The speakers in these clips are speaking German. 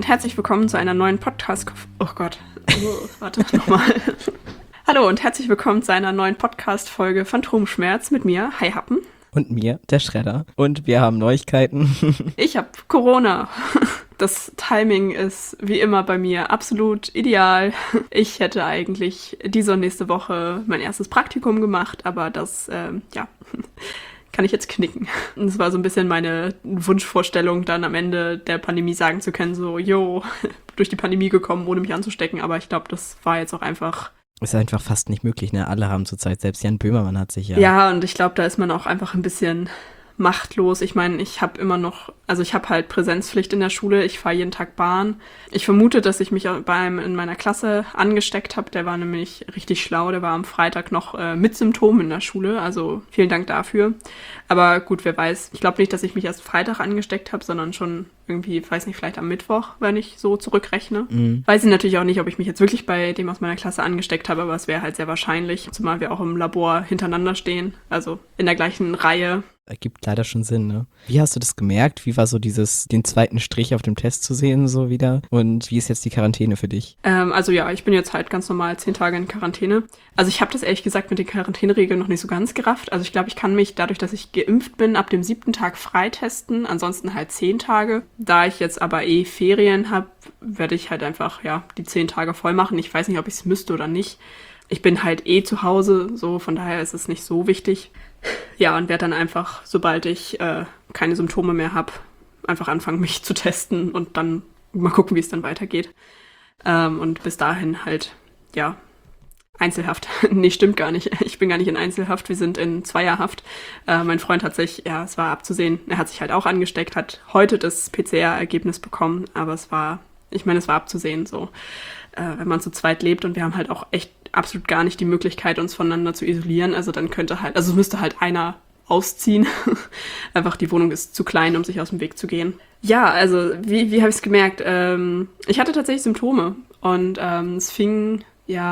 herzlich willkommen zu einer neuen Podcast... Oh Gott, warte, nochmal. Hallo und herzlich willkommen zu einer neuen Podcast-Folge Phantomschmerz mit mir, Hi Happen. Und mir, der Schredder. Und wir haben Neuigkeiten. Ich habe Corona. Das Timing ist wie immer bei mir absolut ideal. Ich hätte eigentlich diese und nächste Woche mein erstes Praktikum gemacht, aber das, kann ich jetzt knicken. Und es war so ein bisschen meine Wunschvorstellung, dann am Ende der Pandemie sagen zu können, so, durch die Pandemie gekommen, ohne mich anzustecken. Aber ich glaube, das war jetzt auch einfach... Ist einfach fast nicht möglich, ne? Alle haben zurzeit, selbst Jan Böhmermann hat sich ja... Ja, und ich glaube, da ist man auch einfach ein bisschen machtlos. Ich meine, ich habe halt Präsenzpflicht in der Schule, ich fahre jeden Tag Bahn. Ich vermute, dass ich mich in meiner Klasse angesteckt habe. Der war nämlich richtig schlau, der war am Freitag noch mit Symptomen in der Schule, also vielen Dank dafür. Aber gut, wer weiß, ich glaube nicht, dass ich mich erst Freitag angesteckt habe, sondern schon irgendwie, weiß nicht, vielleicht am Mittwoch, wenn ich so zurückrechne. Weiß ich natürlich auch nicht, ob ich mich jetzt wirklich bei dem aus meiner Klasse angesteckt habe, aber es wäre halt sehr wahrscheinlich, zumal wir auch im Labor hintereinander stehen, also in der gleichen Reihe. Ergibt leider schon Sinn, ne? Wie hast du das gemerkt? Wie war so den zweiten Strich auf dem Test zu sehen so wieder? Und wie ist jetzt die Quarantäne für dich? Ich bin jetzt halt ganz normal 10 Tage in Quarantäne. Also ich habe das ehrlich gesagt mit den Quarantäneregeln noch nicht so ganz gerafft. Also ich glaube, ich kann mich dadurch, dass ich geimpft bin, ab dem 7. Tag freitesten. Ansonsten halt 10 Tage. Da ich jetzt aber Ferien habe, werde ich halt einfach, die 10 Tage voll machen. Ich weiß nicht, ob ich es müsste oder nicht. Ich bin halt zu Hause, so von daher ist es nicht so wichtig. Ja, und werde dann einfach, sobald ich keine Symptome mehr habe, einfach anfangen, mich zu testen und dann mal gucken, wie es dann weitergeht. Und bis dahin halt, Einzelhaft. Nee, stimmt gar nicht. Ich bin gar nicht in Einzelhaft, wir sind in Zweierhaft. Mein Freund hat sich, es war abzusehen, er hat sich halt auch angesteckt, hat heute das PCR-Ergebnis bekommen, aber es war abzusehen so. Wenn man zu zweit lebt und wir haben halt auch echt absolut gar nicht die Möglichkeit, uns voneinander zu isolieren. Also dann es müsste halt einer ausziehen. Einfach die Wohnung ist zu klein, um sich aus dem Weg zu gehen. Ja, also wie habe ich es gemerkt? Ich hatte tatsächlich Symptome und es fing,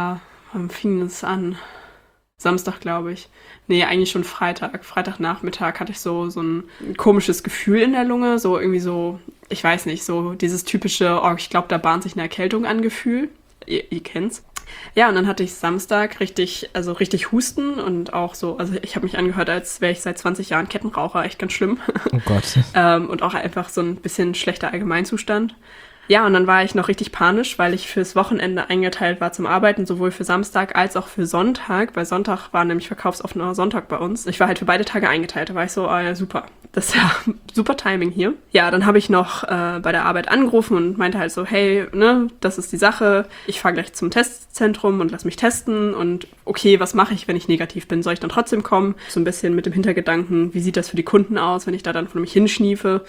wann fing es an? Samstag, glaube ich. Nee, eigentlich schon Freitag. Freitagnachmittag hatte ich so ein komisches Gefühl in der Lunge. So irgendwie so, ich weiß nicht, so dieses typische, ich glaube, da bahnt sich eine Erkältung an Gefühl. Ihr kennt's. Ja, und dann hatte ich Samstag richtig Husten und auch so, also ich habe mich angehört, als wäre ich seit 20 Jahren Kettenraucher, echt ganz schlimm. Oh Gott. Und auch einfach so ein bisschen schlechter Allgemeinzustand. Ja, und dann war ich noch richtig panisch, weil ich fürs Wochenende eingeteilt war zum Arbeiten, sowohl für Samstag als auch für Sonntag, weil Sonntag war nämlich verkaufsoffener Sonntag bei uns. Ich war halt für beide Tage eingeteilt, da war ich so, super, das ist ja super Timing hier. Ja, dann habe ich noch bei der Arbeit angerufen und meinte halt so, hey, das ist die Sache, ich fahre gleich zum Testzentrum und lass mich testen und okay, was mache ich, wenn ich negativ bin? Soll ich dann trotzdem kommen? So ein bisschen mit dem Hintergedanken, wie sieht das für die Kunden aus, wenn ich da dann von mich hinschniefe?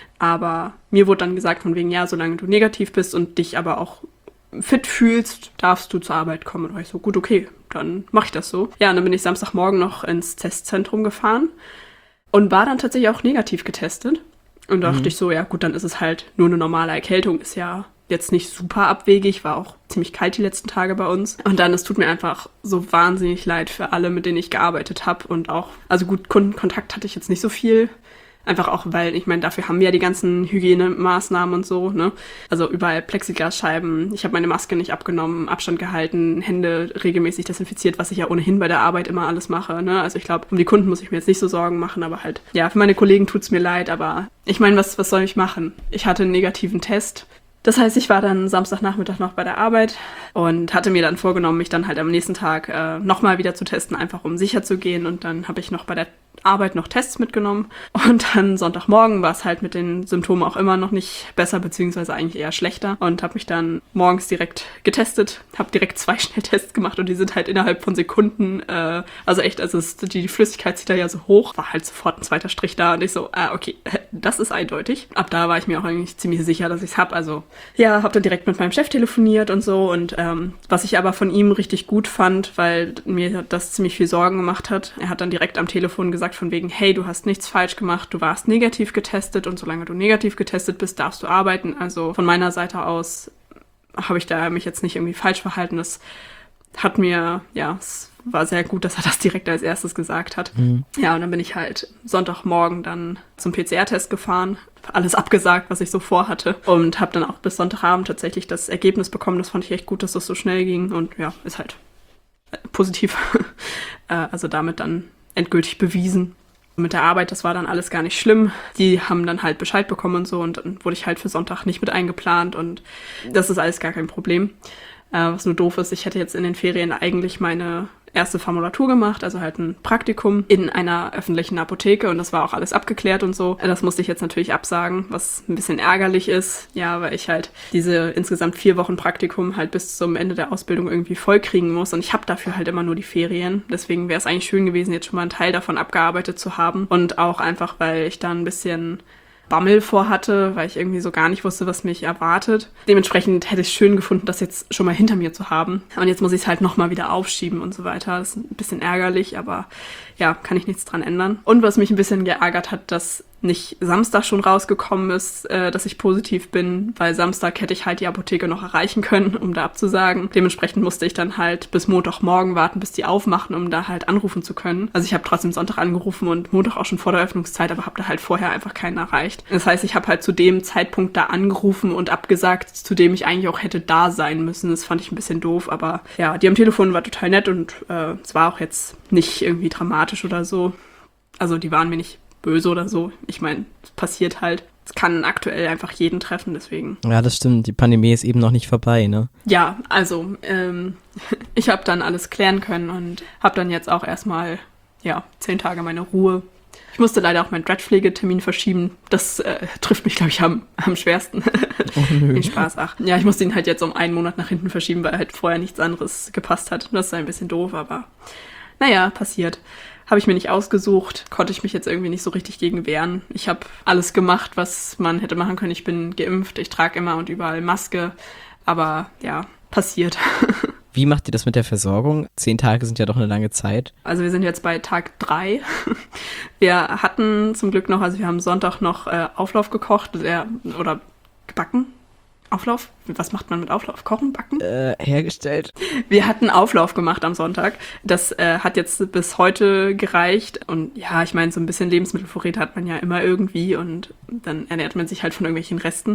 Aber mir wurde dann gesagt von wegen, solange du negativ bist und dich aber auch fit fühlst, darfst du zur Arbeit kommen. Und war ich so, gut, okay, dann mache ich das so. Ja, und dann bin ich Samstagmorgen noch ins Testzentrum gefahren und war dann tatsächlich auch negativ getestet. Und dachte ich so, ja gut, dann ist es halt nur eine normale Erkältung, ist ja jetzt nicht super abwegig, war auch ziemlich kalt die letzten Tage bei uns. Und dann, es tut mir einfach so wahnsinnig leid für alle, mit denen ich gearbeitet habe. Und auch, also gut, Kundenkontakt hatte ich jetzt nicht so viel. Einfach auch, weil, ich meine, dafür haben wir ja die ganzen Hygienemaßnahmen und so, ne? Also überall Plexiglasscheiben, ich habe meine Maske nicht abgenommen, Abstand gehalten, Hände regelmäßig desinfiziert, was ich ja ohnehin bei der Arbeit immer alles mache, ne? Also ich glaube, um die Kunden muss ich mir jetzt nicht so Sorgen machen, aber halt, für meine Kollegen tut's mir leid, aber ich meine, was soll ich machen? Ich hatte einen negativen Test. Das heißt, ich war dann Samstagnachmittag noch bei der Arbeit und hatte mir dann vorgenommen, mich dann halt am nächsten Tag nochmal wieder zu testen, einfach um sicher zu gehen. Und dann habe ich noch bei der Arbeit noch Tests mitgenommen. Und dann Sonntagmorgen war es halt mit den Symptomen auch immer noch nicht besser, beziehungsweise eigentlich eher schlechter. Und habe mich dann morgens direkt getestet, habe direkt 2 Schnelltests gemacht und die sind halt innerhalb von Sekunden, die Flüssigkeit zieht da ja so hoch, war halt sofort ein zweiter Strich da und ich so, okay, das ist eindeutig. Ab da war ich mir auch eigentlich ziemlich sicher, dass ich es habe. Also habe dann direkt mit meinem Chef telefoniert und so und was ich aber von ihm richtig gut fand, weil mir das ziemlich viel Sorgen gemacht hat, er hat dann direkt am Telefon gesagt von wegen, hey, du hast nichts falsch gemacht, du warst negativ getestet und solange du negativ getestet bist, darfst du arbeiten. Also von meiner Seite aus habe ich da mich jetzt nicht irgendwie falsch verhalten. Das es war sehr gut, dass er das direkt als erstes gesagt hat. Ja, und dann bin ich halt Sonntagmorgen dann zum PCR-Test gefahren, alles abgesagt, was ich so vorhatte und habe dann auch bis Sonntagabend tatsächlich das Ergebnis bekommen. Das fand ich echt gut, dass das so schnell ging und ja, ist halt positiv. Also damit dann endgültig bewiesen. Mit der Arbeit, das war dann alles gar nicht schlimm. Die haben dann halt Bescheid bekommen und so und dann wurde ich halt für Sonntag nicht mit eingeplant und das ist alles gar kein Problem. Was nur doof ist, ich hätte jetzt in den Ferien eigentlich meine erste Formulatur gemacht, also halt ein Praktikum in einer öffentlichen Apotheke und das war auch alles abgeklärt und so. Das musste ich jetzt natürlich absagen, was ein bisschen ärgerlich ist, ja, weil ich halt diese insgesamt 4 Wochen Praktikum halt bis zum Ende der Ausbildung irgendwie vollkriegen muss und ich habe dafür halt immer nur die Ferien. Deswegen wäre es eigentlich schön gewesen, jetzt schon mal einen Teil davon abgearbeitet zu haben und auch einfach, weil ich da ein bisschen Bammel vorhatte, weil ich irgendwie so gar nicht wusste, was mich erwartet. Dementsprechend hätte ich es schön gefunden, das jetzt schon mal hinter mir zu haben. Und jetzt muss ich es halt nochmal wieder aufschieben und so weiter. Das ist ein bisschen ärgerlich, aber ja, kann ich nichts dran ändern. Und was mich ein bisschen geärgert hat, dass nicht Samstag schon rausgekommen ist, dass ich positiv bin, weil Samstag hätte ich halt die Apotheke noch erreichen können, um da abzusagen. Dementsprechend musste ich dann halt bis Montagmorgen warten, bis die aufmachen, um da halt anrufen zu können. Also ich habe trotzdem Sonntag angerufen und Montag auch schon vor der Öffnungszeit, aber habe da halt vorher einfach keinen erreicht. Das heißt, ich habe halt zu dem Zeitpunkt da angerufen und abgesagt, zu dem ich eigentlich auch hätte da sein müssen. Das fand ich ein bisschen doof, aber ja, die am Telefon war total nett und es war auch jetzt nicht irgendwie dramatisch oder so. Also die waren mir nicht böse oder so. Ich meine, es passiert halt. Es kann aktuell einfach jeden treffen, deswegen. Ja, das stimmt. Die Pandemie ist eben noch nicht vorbei, ne? Ja, also ich habe dann alles klären können und habe dann jetzt auch erstmal, 10 Tage meine Ruhe. Ich musste leider auch meinen Dreadpflegetermin verschieben. Das trifft mich, glaube ich, am schwersten. Oh, nö. Den Spaß, ach. Ja, ich musste ihn halt jetzt um 1 Monat nach hinten verschieben, weil halt vorher nichts anderes gepasst hat. Das ist ein bisschen doof, aber naja, passiert. Habe ich mir nicht ausgesucht, konnte ich mich jetzt irgendwie nicht so richtig gegen wehren. Ich habe alles gemacht, was man hätte machen können. Ich bin geimpft, ich trage immer und überall Maske, aber ja, passiert. Wie macht ihr das mit der Versorgung? 10 Tage sind ja doch eine lange Zeit. Also wir sind jetzt bei Tag 3. Wir hatten zum Glück noch, also wir haben Sonntag noch Auflauf gekocht oder gebacken. Auflauf? Was macht man mit Auflauf? Kochen, backen? Hergestellt. Wir hatten Auflauf gemacht am Sonntag. Das hat jetzt bis heute gereicht. Und ja, ich meine, so ein bisschen Lebensmittelvorräte hat man ja immer irgendwie und dann ernährt man sich halt von irgendwelchen Resten.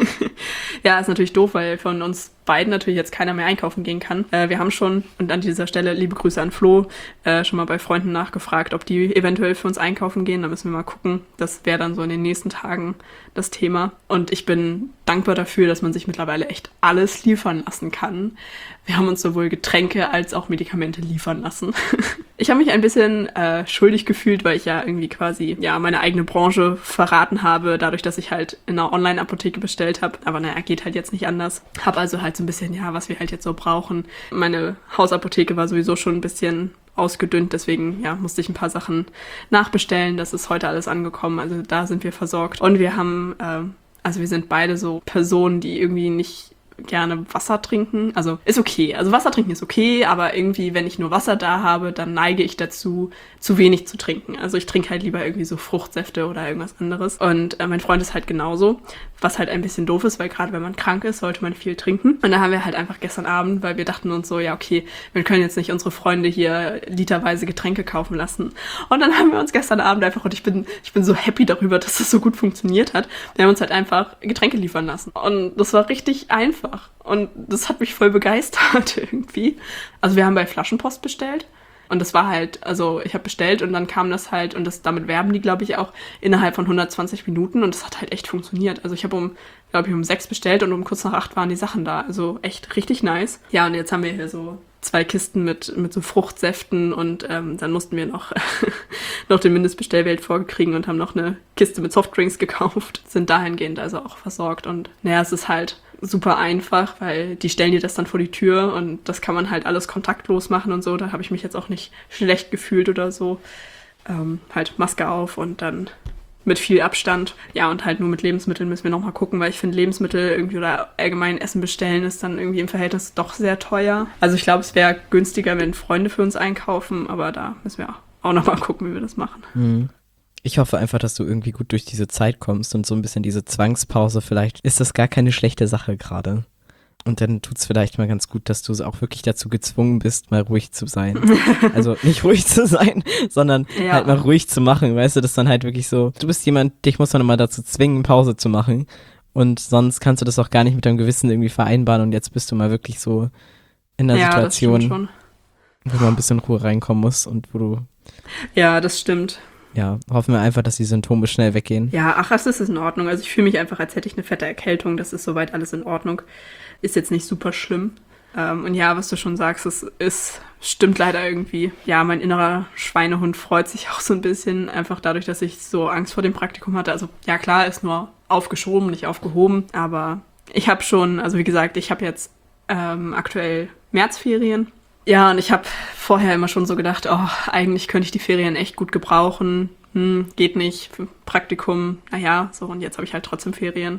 Ja, ist natürlich doof, weil von uns beiden natürlich jetzt keiner mehr einkaufen gehen kann. Wir haben schon, und an dieser Stelle liebe Grüße an Flo, schon mal bei Freunden nachgefragt, ob die eventuell für uns einkaufen gehen. Da müssen wir mal gucken. Das wäre dann so in den nächsten Tagen das Thema. Und ich bin dankbar dafür, dass man sich mittlerweile echt alles liefern lassen kann. Wir haben uns sowohl Getränke als auch Medikamente liefern lassen. Ich habe mich ein bisschen schuldig gefühlt, weil ich ja irgendwie quasi meine eigene Branche verraten habe, dadurch, dass ich halt in einer Online-Apotheke bestellt habe. Aber naja, geht halt jetzt nicht anders. Habe also halt so ein bisschen, was wir halt jetzt so brauchen. Meine Hausapotheke war sowieso schon ein bisschen ausgedünnt, deswegen musste ich ein paar Sachen nachbestellen. Das ist heute alles angekommen, also da sind wir versorgt. Und wir haben, wir sind beide so Personen, die irgendwie nicht gerne Wasser trinken. Also ist okay. Also Wasser trinken ist okay, aber irgendwie, wenn ich nur Wasser da habe, dann neige ich dazu, zu wenig zu trinken. Also ich trinke halt lieber irgendwie so Fruchtsäfte oder irgendwas anderes. Und mein Freund ist halt genauso, was halt ein bisschen doof ist, weil gerade wenn man krank ist, sollte man viel trinken. Und da haben wir halt einfach gestern Abend, weil wir dachten uns so, okay, wir können jetzt nicht unsere Freunde hier literweise Getränke kaufen lassen. Und dann haben wir uns gestern Abend einfach, und ich bin so happy darüber, dass das so gut funktioniert hat, wir haben uns halt einfach Getränke liefern lassen. Und das war richtig einfach. Und das hat mich voll begeistert irgendwie. Also wir haben bei Flaschenpost bestellt. Und das war halt, also ich habe bestellt und dann kam das halt, und damit werben die, glaube ich, auch innerhalb von 120 Minuten. Und das hat halt echt funktioniert. Also ich habe um 6 bestellt und um kurz nach 8 waren die Sachen da. Also echt richtig nice. Ja, und jetzt haben wir hier so 2 Kisten mit so Fruchtsäften und dann mussten wir noch den Mindestbestellwert vorkriegen und haben noch eine Kiste mit Softdrinks gekauft. Sind dahingehend also auch versorgt. Und es ist halt super einfach, weil die stellen dir das dann vor die Tür und das kann man halt alles kontaktlos machen und so. Da habe ich mich jetzt auch nicht schlecht gefühlt oder so. Halt Maske auf und dann mit viel Abstand. Ja, und halt nur mit Lebensmitteln müssen wir nochmal gucken, weil ich finde, Lebensmittel irgendwie oder allgemein Essen bestellen ist dann irgendwie im Verhältnis doch sehr teuer. Also ich glaube, es wäre günstiger, wenn Freunde für uns einkaufen, aber da müssen wir auch nochmal gucken, wie wir das machen. Mhm. Ich hoffe einfach, dass du irgendwie gut durch diese Zeit kommst und so ein bisschen diese Zwangspause, vielleicht ist das gar keine schlechte Sache gerade. Und dann tut's vielleicht mal ganz gut, dass du auch wirklich dazu gezwungen bist, mal ruhig zu sein. Also nicht ruhig zu sein, sondern halt mal ruhig zu machen, weißt du, das ist dann halt wirklich so, du bist jemand, dich muss man immer dazu zwingen, Pause zu machen und sonst kannst du das auch gar nicht mit deinem Gewissen irgendwie vereinbaren und jetzt bist du mal wirklich so in der Situation, wo mal ein bisschen Ruhe reinkommen muss und wo du... Ja, das stimmt. Ja, hoffen wir einfach, dass die Symptome schnell weggehen. Ja, ach, das ist in Ordnung. Also ich fühle mich einfach, als hätte ich eine fette Erkältung. Das ist soweit alles in Ordnung. Ist jetzt nicht super schlimm. Und ja, was du schon sagst, stimmt leider irgendwie. Ja, mein innerer Schweinehund freut sich auch so ein bisschen, einfach dadurch, dass ich so Angst vor dem Praktikum hatte. Also ja, klar, ist nur aufgeschoben, nicht aufgehoben. Aber ich habe schon, also wie gesagt, ich habe jetzt aktuell Märzferien. Ja, und ich habe vorher immer schon so gedacht, oh, eigentlich könnte ich die Ferien echt gut gebrauchen. Geht nicht, Praktikum, naja, so, und jetzt habe ich halt trotzdem Ferien.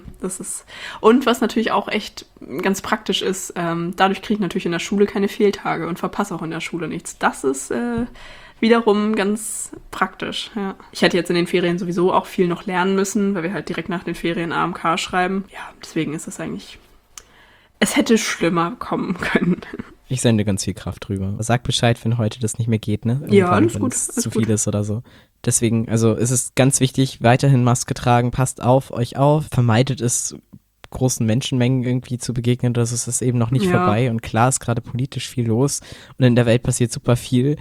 Und was natürlich auch echt ganz praktisch ist, dadurch kriege ich natürlich in der Schule keine Fehltage und verpasse auch in der Schule nichts. Das ist wiederum ganz praktisch, ja. Ich hätte jetzt in den Ferien sowieso auch viel noch lernen müssen, weil wir halt direkt nach den Ferien AMK schreiben. Ja, deswegen ist es eigentlich, es hätte schlimmer kommen können. Ich sende ganz viel Kraft drüber. Sag Bescheid, wenn heute das nicht mehr geht, ne? Ja, alles gut. Wenn es zu viel ist oder so. Deswegen, also es ist ganz wichtig, weiterhin Maske tragen, passt auf euch auf, vermeidet es, großen Menschenmengen irgendwie zu begegnen, das ist eben noch nicht vorbei und klar ist gerade politisch viel los und in der Welt passiert super viel.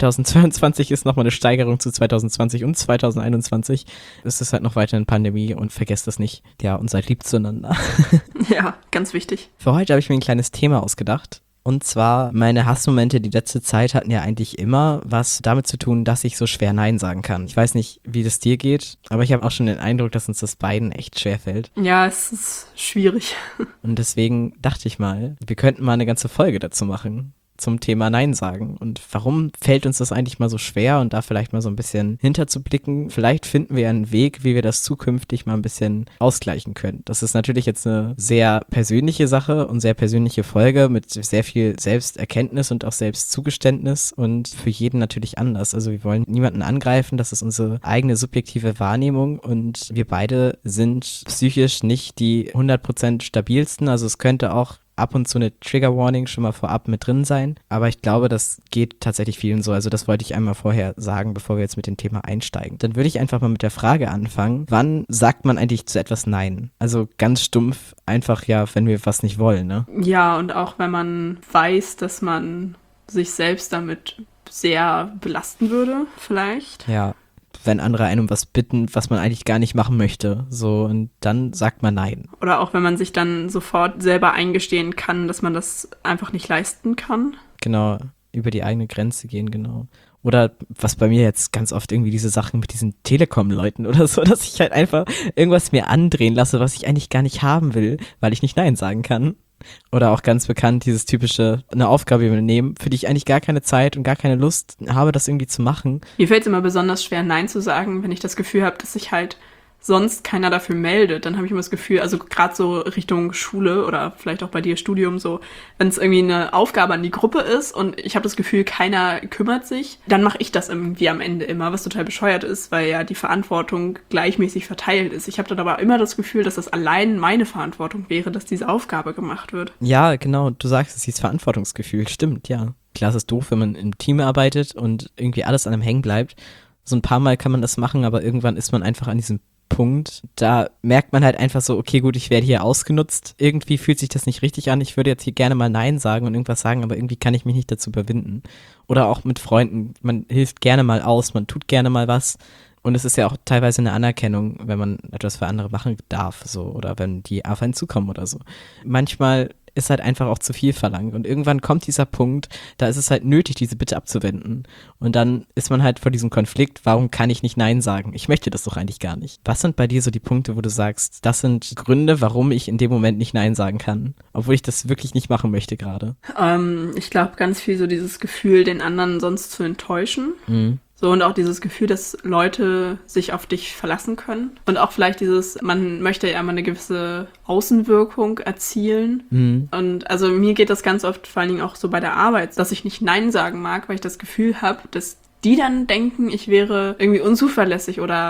2022 ist nochmal eine Steigerung zu 2020 und 2021. Es ist halt noch weiterhin Pandemie und vergesst das nicht. Ja, und seid lieb zueinander. Ja, ganz wichtig. Für heute habe ich mir ein kleines Thema ausgedacht. Und zwar, meine Hassmomente die letzte Zeit hatten ja eigentlich immer was damit zu tun, dass ich so schwer Nein sagen kann. Ich weiß nicht, wie das dir geht, aber ich habe auch schon den Eindruck, dass uns das beiden echt schwer fällt. Ja, es ist schwierig. Und deswegen dachte ich mal, wir könnten mal eine ganze Folge dazu machen. Zum Thema Nein sagen. Und warum fällt uns das eigentlich mal so schwer und da vielleicht mal so ein bisschen hinterzublicken? Vielleicht finden wir einen Weg, wie wir das zukünftig mal ein bisschen ausgleichen können. Das ist natürlich jetzt eine sehr persönliche Sache und sehr persönliche Folge mit sehr viel Selbsterkenntnis und auch Selbstzugeständnis und für jeden natürlich anders. Also wir wollen niemanden angreifen, das ist unsere eigene subjektive Wahrnehmung und wir beide sind psychisch nicht die 100% stabilsten. Also es könnte auch ab und zu eine Trigger-Warning schon mal vorab mit drin sein. Aber ich glaube, das geht tatsächlich vielen so. Also das wollte ich einmal vorher sagen, bevor wir jetzt mit dem Thema einsteigen. Dann würde ich einfach mal mit der Frage anfangen, wann sagt man eigentlich zu etwas Nein? Also ganz stumpf, einfach ja, wenn wir was nicht wollen, ne? Ja, und auch wenn man weiß, dass man sich selbst damit sehr belasten würde, vielleicht. Ja. Wenn andere einen um was bitten, was man eigentlich gar nicht machen möchte. So, und dann sagt man nein. Oder auch wenn man sich dann sofort selber eingestehen kann, dass man das einfach nicht leisten kann. Genau, über die eigene Grenze gehen, genau. Oder was bei mir jetzt ganz oft irgendwie diese Sachen mit diesen Telekom-Leuten oder so, dass ich halt einfach irgendwas mir andrehen lasse, was ich eigentlich gar nicht haben will, weil ich nicht nein sagen kann. Oder auch ganz bekannt, dieses typische, eine Aufgabe übernehmen, für die ich eigentlich gar keine Zeit und gar keine Lust habe, das irgendwie zu machen. Mir fällt es immer besonders schwer, Nein zu sagen, wenn ich das Gefühl habe, dass sich halt sonst keiner dafür meldet. Dann habe ich immer das Gefühl, also gerade so Richtung Schule oder vielleicht auch bei dir Studium so, wenn es irgendwie eine Aufgabe an die Gruppe ist und ich habe das Gefühl, keiner kümmert sich, dann mache ich das irgendwie am Ende immer, was total bescheuert ist, weil ja die Verantwortung gleichmäßig verteilt ist. Ich habe dann aber immer das Gefühl, dass das allein meine Verantwortung wäre, dass diese Aufgabe gemacht wird. Ja, genau, du sagst es, dieses Verantwortungsgefühl, stimmt, ja. Klar, es ist doof, wenn man im Team arbeitet und irgendwie alles an einem hängen bleibt. So ein paar Mal kann man das machen, aber irgendwann ist man einfach an diesem Punkt, da merkt man halt einfach so, okay, gut, ich werde hier ausgenutzt, irgendwie fühlt sich das nicht richtig an, ich würde jetzt hier gerne mal Nein sagen und irgendwas sagen, aber irgendwie kann ich mich nicht dazu überwinden. Oder auch mit Freunden, man hilft gerne mal aus, man tut gerne mal was und es ist ja auch teilweise eine Anerkennung, wenn man etwas für andere machen darf, so, oder wenn die auf einen zukommen oder so. Manchmal ist halt einfach auch zu viel verlangt und irgendwann kommt dieser Punkt, da ist es halt nötig, diese Bitte abzuwenden und dann ist man halt vor diesem Konflikt, warum kann ich nicht Nein sagen? Ich möchte das doch eigentlich gar nicht. Was sind bei dir so die Punkte, wo du sagst, das sind Gründe, warum ich in dem Moment nicht Nein sagen kann, obwohl ich das wirklich nicht machen möchte gerade? Ich glaube ganz viel so dieses Gefühl, den anderen sonst zu enttäuschen. So, und auch dieses Gefühl, dass Leute sich auf dich verlassen können. Und auch vielleicht dieses, man möchte ja immer eine gewisse Außenwirkung erzielen. Und also mir geht das ganz oft vor allen Dingen auch so bei der Arbeit, dass ich nicht Nein sagen mag, weil ich das Gefühl habe, dass die dann denken, ich wäre irgendwie unzuverlässig oder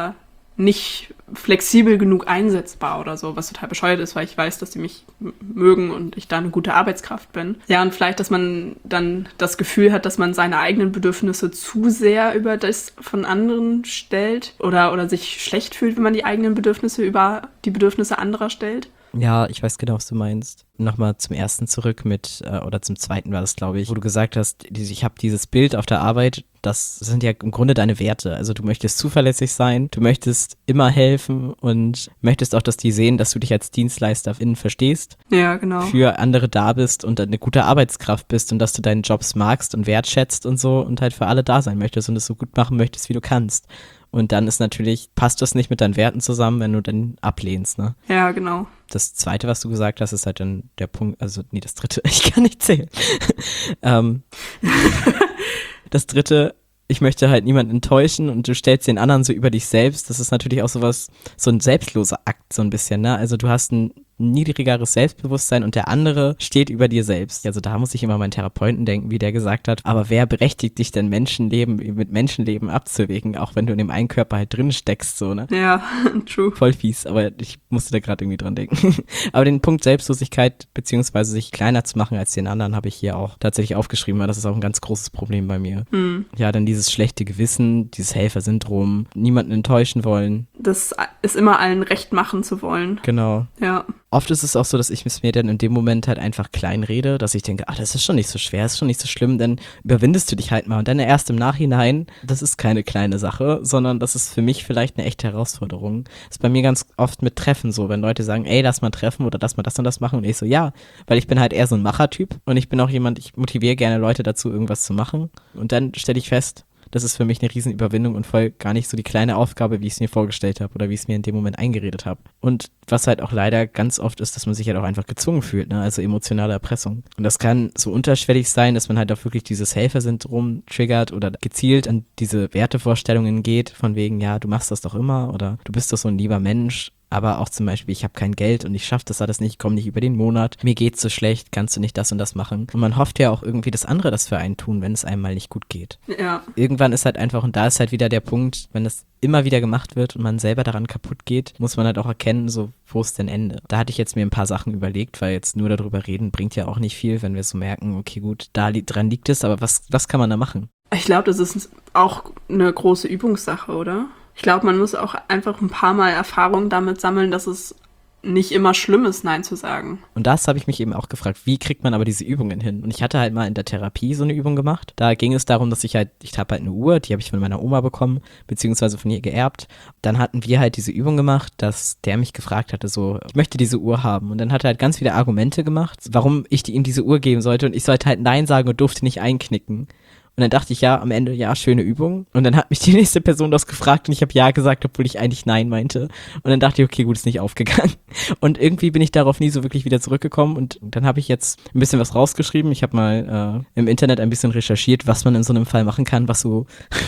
nicht flexibel genug einsetzbar oder so, was total bescheuert ist, weil ich weiß, dass die mich mögen und ich da eine gute Arbeitskraft bin. Ja, und vielleicht, dass man dann das Gefühl hat, dass man seine eigenen Bedürfnisse zu sehr über das von anderen stellt oder sich schlecht fühlt, wenn man die eigenen Bedürfnisse über die Bedürfnisse anderer stellt. Ja, ich weiß genau, was du meinst. Nochmal zum ersten zurück oder zum zweiten war das, glaube ich, wo du gesagt hast, ich habe dieses Bild auf der Arbeit, das sind ja im Grunde deine Werte. Also du möchtest zuverlässig sein, du möchtest immer helfen und möchtest auch, dass die sehen, dass du dich als DienstleisterInnen verstehst. Ja, genau. Für andere da bist und eine gute Arbeitskraft bist und dass du deinen Jobs magst und wertschätzt und so und halt für alle da sein möchtest und es so gut machen möchtest, wie du kannst. Und dann ist natürlich, passt das nicht mit deinen Werten zusammen, wenn du dann ablehnst, ne? Ja, genau. Das zweite, was du gesagt hast, ist halt dann der Punkt, also nee, das dritte, ich kann nicht zählen. Das dritte, ich möchte halt niemanden enttäuschen und du stellst den anderen so über dich selbst. Das ist natürlich auch so ein selbstloser Akt so ein bisschen, ne? Also du hast ein niedrigeres Selbstbewusstsein und der andere steht über dir selbst. Also da muss ich immer an meinen Therapeuten denken, wie der gesagt hat, aber wer berechtigt dich denn Menschenleben mit Menschenleben abzuwägen, auch wenn du in dem einen Körper halt drin steckst, so, ne? Ja, true. Voll fies, aber ich musste da gerade irgendwie dran denken. Aber den Punkt Selbstlosigkeit beziehungsweise sich kleiner zu machen als den anderen habe ich hier auch tatsächlich aufgeschrieben, weil das ist auch ein ganz großes Problem bei mir. Ja, dann dieses schlechte Gewissen, dieses Helfersyndrom, niemanden enttäuschen wollen. Das ist immer allen recht machen zu wollen. Genau. Ja. Oft ist es auch so, dass ich es mir dann in dem Moment halt einfach klein rede, dass ich denke, das ist schon nicht so schwer, ist schon nicht so schlimm, dann überwindest du dich halt mal und dann erst im Nachhinein, das ist keine kleine Sache, sondern das ist für mich vielleicht eine echte Herausforderung. Das ist bei mir ganz oft mit Treffen so, wenn Leute sagen, ey, lass mal treffen oder lass mal das und das machen und ich so, ja, weil ich bin halt eher so ein Machertyp und ich bin auch jemand, ich motiviere gerne Leute dazu, irgendwas zu machen und dann stelle ich fest, das ist für mich eine Riesenüberwindung und voll gar nicht so die kleine Aufgabe, wie ich es mir vorgestellt habe oder wie ich es mir in dem Moment eingeredet habe. Und was halt auch leider ganz oft ist, dass man sich halt auch einfach gezwungen fühlt, ne? Also emotionale Erpressung. Und das kann so unterschwellig sein, dass man halt auch wirklich dieses Helfersyndrom triggert oder gezielt an diese Wertevorstellungen geht, von wegen, ja, du machst das doch immer oder du bist doch so ein lieber Mensch. Aber auch zum Beispiel, ich habe kein Geld und ich schaffe das alles nicht, ich komme nicht über den Monat, mir geht's so schlecht, kannst du nicht das und das machen? Und man hofft ja auch irgendwie, dass andere das für einen tun, wenn es einem mal nicht gut geht. Ja. Irgendwann ist halt einfach, und da ist halt wieder der Punkt, wenn das immer wieder gemacht wird und man selber daran kaputt geht, muss man halt auch erkennen, so, wo ist denn Ende? Da hatte ich jetzt mir ein paar Sachen überlegt, weil jetzt nur darüber reden bringt ja auch nicht viel, wenn wir so merken, okay gut, dran liegt es, aber was kann man da machen? Ich glaube, das ist auch eine große Übungssache, oder? Ich glaube, man muss auch einfach ein paar Mal Erfahrung damit sammeln, dass es nicht immer schlimm ist, Nein zu sagen. Und das habe ich mich eben auch gefragt, wie kriegt man aber diese Übungen hin? Und ich hatte halt mal in der Therapie so eine Übung gemacht. Da ging es darum, dass ich habe halt eine Uhr, die habe ich von meiner Oma bekommen, beziehungsweise von ihr geerbt. Dann hatten wir halt diese Übung gemacht, dass der mich gefragt hatte, so, ich möchte diese Uhr haben. Und dann hat er halt ganz viele Argumente gemacht, warum ich ihm diese Uhr geben sollte. Und ich sollte halt Nein sagen und durfte nicht einknicken. Und dann dachte ich, ja, am Ende, ja, schöne Übung. Und dann hat mich die nächste Person das gefragt und ich habe ja gesagt, obwohl ich eigentlich Nein meinte. Und dann dachte ich, okay, gut, ist nicht aufgegangen. Und irgendwie bin ich darauf nie so wirklich wieder zurückgekommen. Und dann habe ich jetzt ein bisschen was rausgeschrieben. Ich habe mal im Internet ein bisschen recherchiert, was man in so einem Fall machen kann, was so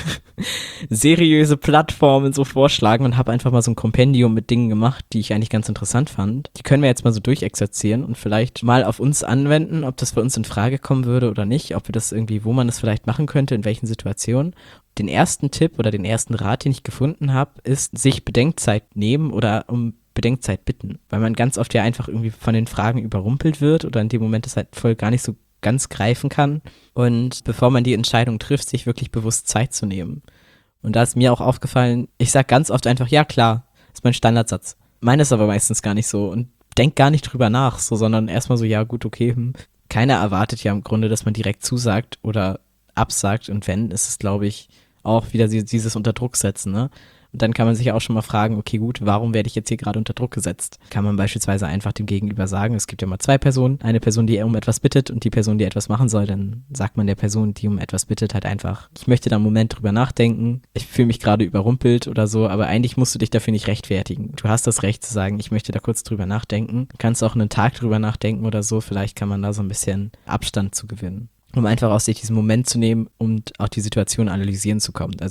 seriöse Plattformen so vorschlagen und habe einfach mal so ein Kompendium mit Dingen gemacht, die ich eigentlich ganz interessant fand. Die können wir jetzt mal so durchexerzieren und vielleicht mal auf uns anwenden, ob das für uns in Frage kommen würde oder nicht, ob wir das irgendwie, wo man das vielleicht machen könnte, in welchen Situationen. Den ersten Tipp oder den ersten Rat, den ich gefunden habe, ist, sich Bedenkzeit nehmen oder um Bedenkzeit bitten, weil man ganz oft ja einfach irgendwie von den Fragen überrumpelt wird oder in dem Moment das halt voll gar nicht so ganz greifen kann und bevor man die Entscheidung trifft, sich wirklich bewusst Zeit zu nehmen. Und da ist mir auch aufgefallen, ich sag ganz oft einfach, ja klar, ist mein Standardsatz. Meine ist aber meistens gar nicht so und denk gar nicht drüber nach, so, sondern erstmal so, ja gut, okay, keiner erwartet ja im Grunde, dass man direkt zusagt oder absagt und wenn, ist es, glaube ich, auch wieder dieses unter Druck setzen, ne? Und dann kann man sich auch schon mal fragen, okay gut, warum werde ich jetzt hier gerade unter Druck gesetzt? Kann man beispielsweise einfach dem Gegenüber sagen, es gibt ja mal zwei Personen, eine Person, die um etwas bittet und die Person, die etwas machen soll, dann sagt man der Person, die um etwas bittet, halt einfach, ich möchte da einen Moment drüber nachdenken, ich fühle mich gerade überrumpelt oder so, aber eigentlich musst du dich dafür nicht rechtfertigen. Du hast das Recht zu sagen, ich möchte da kurz drüber nachdenken. Du kannst auch einen Tag drüber nachdenken oder so, vielleicht kann man da so ein bisschen Abstand zu gewinnen, um einfach aus sich diesen Moment zu nehmen und auch die Situation analysieren zu kommen. Also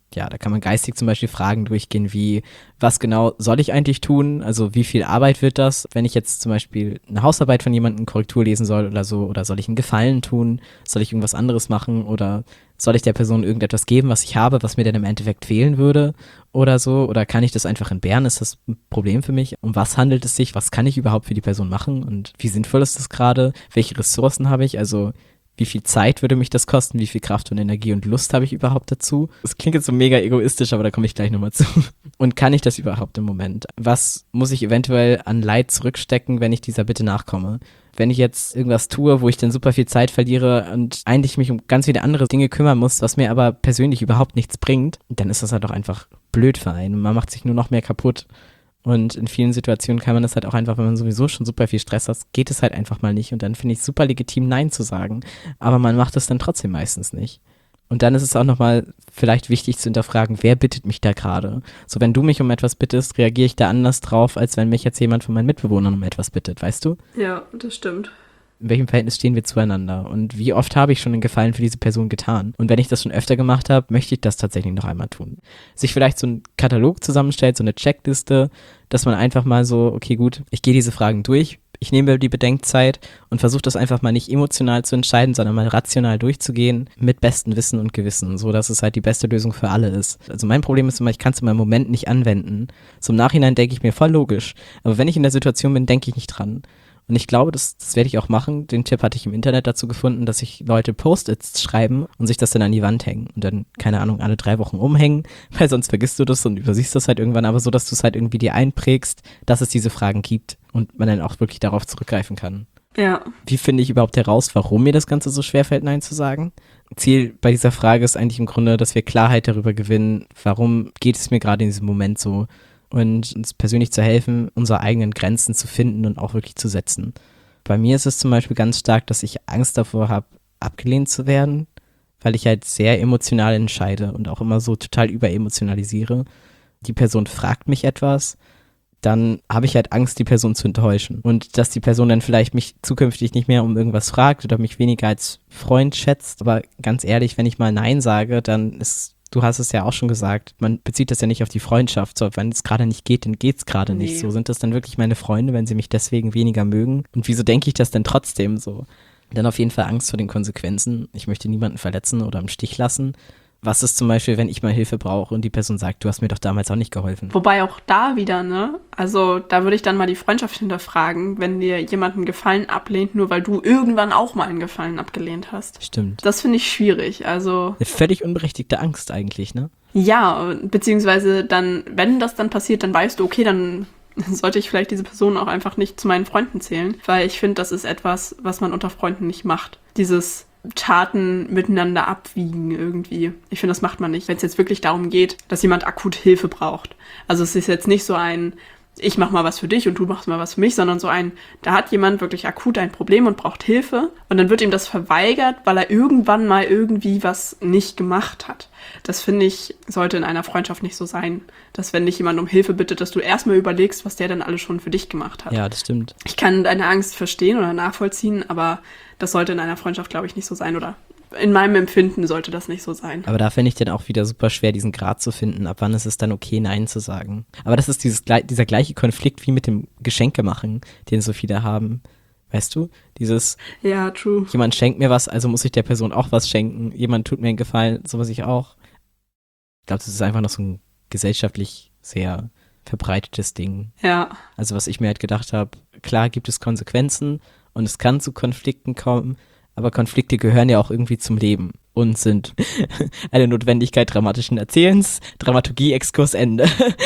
Ja, da kann man geistig zum Beispiel Fragen durchgehen wie, was genau soll ich eigentlich tun? Also wie viel Arbeit wird das, wenn ich jetzt zum Beispiel eine Hausarbeit von jemandem Korrektur lesen soll oder so? Oder soll ich einen Gefallen tun? Soll ich irgendwas anderes machen? Oder soll ich der Person irgendetwas geben, was ich habe, was mir dann im Endeffekt fehlen würde? Oder so? Oder kann ich das einfach entbehren? Ist das ein Problem für mich? Um was handelt es sich? Was kann ich überhaupt für die Person machen? Und wie sinnvoll ist das gerade? Welche Ressourcen habe ich? Also wie viel Zeit würde mich das kosten? Wie viel Kraft und Energie und Lust habe ich überhaupt dazu? Das klingt jetzt so mega egoistisch, aber da komme ich gleich nochmal zu. Und kann ich das überhaupt im Moment? Was muss ich eventuell an Leid zurückstecken, wenn ich dieser Bitte nachkomme? Wenn ich jetzt irgendwas tue, wo ich dann super viel Zeit verliere und eigentlich mich um ganz viele andere Dinge kümmern muss, was mir aber persönlich überhaupt nichts bringt, dann ist das halt auch einfach blöd für einen. Und man macht sich nur noch mehr kaputt. Und in vielen Situationen kann man das halt auch einfach, wenn man sowieso schon super viel Stress hat, geht es halt einfach mal nicht. Und dann finde ich es super legitim, Nein zu sagen. Aber man macht es dann trotzdem meistens nicht. Und dann ist es auch nochmal vielleicht wichtig zu hinterfragen, wer bittet mich da gerade? So, wenn du mich um etwas bittest, reagiere ich da anders drauf, als wenn mich jetzt jemand von meinen Mitbewohnern um etwas bittet, weißt du? Ja, das stimmt. In welchem Verhältnis stehen wir zueinander? Und wie oft habe ich schon einen Gefallen für diese Person getan? Und wenn ich das schon öfter gemacht habe, möchte ich das tatsächlich noch einmal tun. Sich vielleicht so einen Katalog zusammenstellt, so eine Checkliste, dass man einfach mal so, okay gut, ich gehe diese Fragen durch, ich nehme mir die Bedenkzeit und versuche das einfach mal nicht emotional zu entscheiden, sondern mal rational durchzugehen, mit bestem Wissen und Gewissen, so dass es halt die beste Lösung für alle ist. Also mein Problem ist immer, ich kann es in meinem Moment nicht anwenden. So im Nachhinein denke ich mir, voll logisch. Aber wenn ich in der Situation bin, denke ich nicht dran. Und ich glaube, das werde ich auch machen. Den Tipp hatte ich im Internet dazu gefunden, dass sich Leute Post-its schreiben und sich das dann an die Wand hängen. Und dann, keine Ahnung, alle 3 Wochen umhängen, weil sonst vergisst du das und übersiehst das halt irgendwann. Aber so, dass du es halt irgendwie dir einprägst, dass es diese Fragen gibt und man dann auch wirklich darauf zurückgreifen kann. Ja. Wie finde ich überhaupt heraus, warum mir das Ganze so schwerfällt, Nein zu sagen? Ziel bei dieser Frage ist eigentlich im Grunde, dass wir Klarheit darüber gewinnen, warum geht es mir gerade in diesem Moment so, und uns persönlich zu helfen, unsere eigenen Grenzen zu finden und auch wirklich zu setzen. Bei mir ist es zum Beispiel ganz stark, dass ich Angst davor habe, abgelehnt zu werden, weil ich halt sehr emotional entscheide und auch immer so total überemotionalisiere. Die Person fragt mich etwas, dann habe ich halt Angst, die Person zu enttäuschen. Und dass die Person dann vielleicht mich zukünftig nicht mehr um irgendwas fragt oder mich weniger als Freund schätzt. Aber ganz ehrlich, wenn ich mal Nein sage, dann ist, du hast es ja auch schon gesagt, man bezieht das ja nicht auf die Freundschaft. So, wenn es gerade nicht geht, dann geht es gerade nicht. So, sind das dann wirklich meine Freunde, wenn sie mich deswegen weniger mögen? Und wieso denke ich das denn trotzdem so? Dann auf jeden Fall Angst vor den Konsequenzen. Ich möchte niemanden verletzen oder im Stich lassen. Was ist zum Beispiel, wenn ich mal Hilfe brauche und die Person sagt, du hast mir doch damals auch nicht geholfen? Wobei auch da wieder, ne? Also da würde ich dann mal die Freundschaft hinterfragen, wenn dir jemand einen Gefallen ablehnt, nur weil du irgendwann auch mal einen Gefallen abgelehnt hast. Stimmt. Das finde ich schwierig, also... Eine völlig unberechtigte Angst eigentlich, ne? Ja, beziehungsweise dann, wenn das dann passiert, dann weißt du, okay, dann sollte ich vielleicht diese Person auch einfach nicht zu meinen Freunden zählen, weil ich finde, das ist etwas, was man unter Freunden nicht macht. Dieses Taten miteinander abwiegen irgendwie. Ich finde, das macht man nicht, wenn es jetzt wirklich darum geht, dass jemand akut Hilfe braucht. Also es ist jetzt nicht so ein, ich mach mal was für dich und du machst mal was für mich, sondern so ein, da hat jemand wirklich akut ein Problem und braucht Hilfe und dann wird ihm das verweigert, weil er irgendwann mal irgendwie was nicht gemacht hat. Das finde ich, sollte in einer Freundschaft nicht so sein, dass wenn dich jemand um Hilfe bittet, dass du erstmal überlegst, was der denn alles schon für dich gemacht hat. Ja, das stimmt. Ich kann deine Angst verstehen oder nachvollziehen, aber das sollte in einer Freundschaft, glaube ich, nicht so sein oder in meinem Empfinden sollte das nicht so sein. Aber da finde ich dann auch wieder super schwer, diesen Grad zu finden, ab wann ist es dann okay, Nein zu sagen. Aber das ist dieser gleiche Konflikt wie mit dem Geschenkemachen, den so viele haben. Weißt du? Dieses, ja, true. Jemand schenkt mir was, also muss ich der Person auch was schenken. Jemand tut mir einen Gefallen, so was ich auch. Ich glaube, das ist einfach noch so ein gesellschaftlich sehr verbreitetes Ding. Ja. Also was ich mir halt gedacht habe, klar gibt es Konsequenzen und es kann zu Konflikten kommen, aber Konflikte gehören ja auch irgendwie zum Leben und sind eine Notwendigkeit dramatischen Erzählens. Dramaturgie-Exkurs Ende.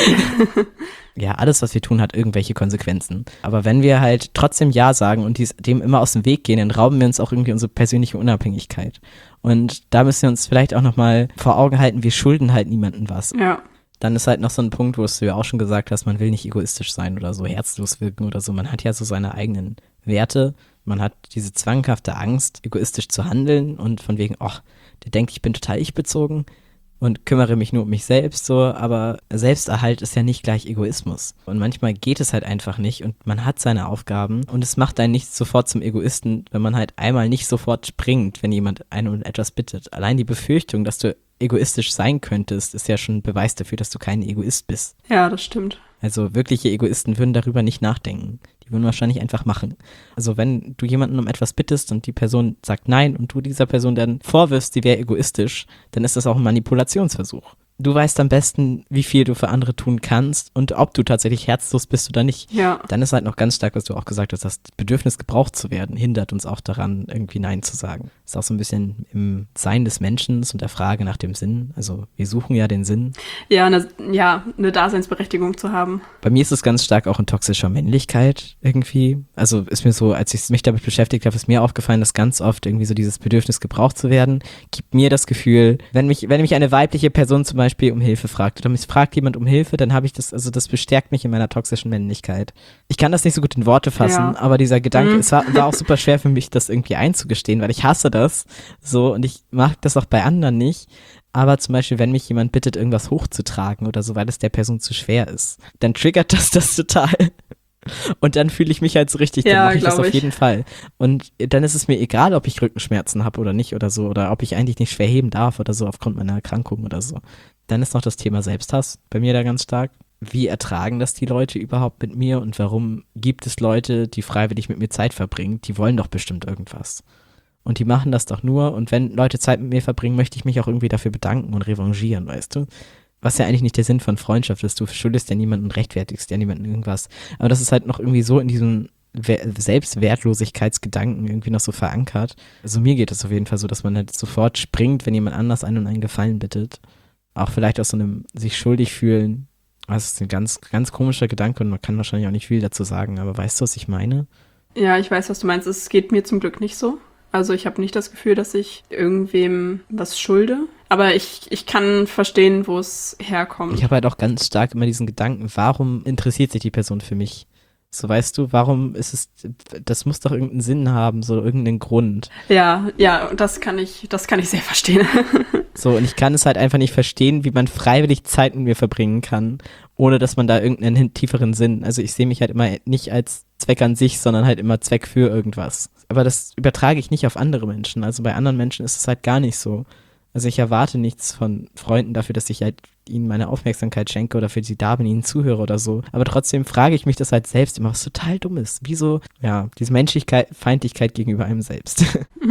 Ja, alles, was wir tun, hat irgendwelche Konsequenzen. Aber wenn wir halt trotzdem Ja sagen und dem immer aus dem Weg gehen, dann rauben wir uns auch irgendwie unsere persönliche Unabhängigkeit. Und da müssen wir uns vielleicht auch nochmal vor Augen halten, wir schulden halt niemandem was. Ja. Dann ist halt noch so ein Punkt, wo du ja auch schon gesagt hast, man will nicht egoistisch sein oder so herzlos wirken oder so. Man hat ja so seine eigenen Werte. Man hat diese zwanghafte Angst, egoistisch zu handeln und von wegen, ach, der denkt, ich bin total ich-bezogen und kümmere mich nur um mich selbst so, aber Selbsterhalt ist ja nicht gleich Egoismus. Und manchmal geht es halt einfach nicht und man hat seine Aufgaben und es macht einen nicht sofort zum Egoisten, wenn man halt einmal nicht sofort springt, wenn jemand einen um etwas bittet. Allein die Befürchtung, dass du egoistisch sein könntest, ist ja schon ein Beweis dafür, dass du kein Egoist bist. Ja, das stimmt. Also wirkliche Egoisten würden darüber nicht nachdenken. Die würden wahrscheinlich einfach machen. Also wenn du jemanden um etwas bittest und die Person sagt nein und du dieser Person dann vorwirfst, sie wäre egoistisch, dann ist das auch ein Manipulationsversuch. Du weißt am besten, wie viel du für andere tun kannst und ob du tatsächlich herzlos bist oder nicht. Ja. Dann ist halt noch ganz stark, was du auch gesagt hast, das Bedürfnis gebraucht zu werden, hindert uns auch daran, irgendwie Nein zu sagen. Ist auch so ein bisschen im Sein des Menschen und der Frage nach dem Sinn. Also wir suchen ja den Sinn. Ja, eine Daseinsberechtigung zu haben. Bei mir ist es ganz stark auch in toxischer Männlichkeit irgendwie. Also ist mir so, als ich mich damit beschäftigt habe, ist mir aufgefallen, dass ganz oft irgendwie so dieses Bedürfnis gebraucht zu werden, gibt mir das Gefühl, wenn mich eine weibliche Person zum Beispiel um Hilfe fragt oder mich fragt jemand um Hilfe, dann habe ich das, also das bestärkt mich in meiner toxischen Männlichkeit. Ich kann das nicht so gut in Worte fassen, aber dieser Gedanke, es war auch super schwer für mich, das irgendwie einzugestehen, weil ich hasse das so und ich mag das auch bei anderen nicht. Aber zum Beispiel, wenn mich jemand bittet, irgendwas hochzutragen oder so, weil es der Person zu schwer ist, dann triggert das total. Und dann fühle ich mich halt so richtig, dann mache ich das auf jeden Fall. Und dann ist es mir egal, ob ich Rückenschmerzen habe oder nicht oder so, oder ob ich eigentlich nicht schwer heben darf oder so aufgrund meiner Erkrankung oder so. Dann ist noch das Thema Selbsthass bei mir da ganz stark. Wie ertragen das die Leute überhaupt mit mir und warum gibt es Leute, die freiwillig mit mir Zeit verbringen? Die wollen doch bestimmt irgendwas. Und die machen das doch nur und wenn Leute Zeit mit mir verbringen, möchte ich mich auch irgendwie dafür bedanken und revanchieren, weißt du? Was ja eigentlich nicht der Sinn von Freundschaft ist. Du schuldest ja niemanden und rechtfertigst ja niemanden irgendwas. Aber das ist halt noch irgendwie so in diesem Selbstwertlosigkeitsgedanken irgendwie noch so verankert. Also mir geht es auf jeden Fall so, dass man halt sofort springt, wenn jemand anders einen um einen Gefallen bittet. Auch vielleicht aus so einem sich schuldig fühlen. Das ist ein ganz, ganz komischer Gedanke und man kann wahrscheinlich auch nicht viel dazu sagen. Aber weißt du, was ich meine? Ja, ich weiß, was du meinst. Es geht mir zum Glück nicht so. Also ich habe nicht das Gefühl, dass ich irgendwem was schulde. Aber ich kann verstehen, wo es herkommt. Ich habe halt auch ganz stark immer diesen Gedanken, warum interessiert sich die Person für mich? So, weißt du, warum ist es, das muss doch irgendeinen Sinn haben, so irgendeinen Grund. Ja, das kann ich sehr verstehen. So, und ich kann es halt einfach nicht verstehen, wie man freiwillig Zeit mit mir verbringen kann, ohne dass man da irgendeinen tieferen Sinn, also ich sehe mich halt immer nicht als Zweck an sich, sondern halt immer Zweck für irgendwas. Aber das übertrage ich nicht auf andere Menschen, also bei anderen Menschen ist es halt gar nicht so. Also ich erwarte nichts von Freunden dafür, dass ich halt ihnen meine Aufmerksamkeit schenke oder für sie da bin, ihnen zuhöre oder so. Aber trotzdem frage ich mich das halt selbst immer, was total dumm ist. Wieso, ja, diese Feindlichkeit gegenüber einem selbst.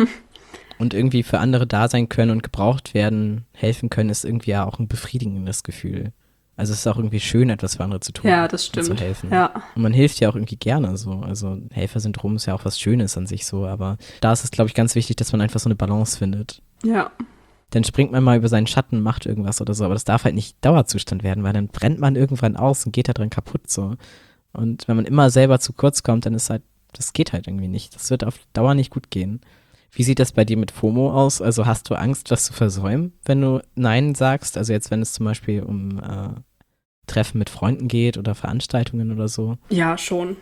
Und irgendwie für andere da sein können und gebraucht werden, helfen können, ist irgendwie ja auch ein befriedigendes Gefühl. Also es ist auch irgendwie schön, etwas für andere zu tun. Ja, das stimmt. Und zu helfen. Ja. Und man hilft ja auch irgendwie gerne so. Also Helfersyndrom ist ja auch was Schönes an sich so. Aber da ist es, glaube ich, ganz wichtig, dass man einfach so eine Balance findet. Ja. Dann springt man mal über seinen Schatten, macht irgendwas oder so, aber das darf halt nicht Dauerzustand werden, weil dann brennt man irgendwann aus und geht da dran kaputt so. Und wenn man immer selber zu kurz kommt, dann ist halt, das geht halt irgendwie nicht. Das wird auf Dauer nicht gut gehen. Wie sieht das bei dir mit FOMO aus? Also hast du Angst, was zu versäumen, wenn du Nein sagst? Also jetzt, wenn es zum Beispiel um Treffen mit Freunden geht oder Veranstaltungen oder so? Ja, schon.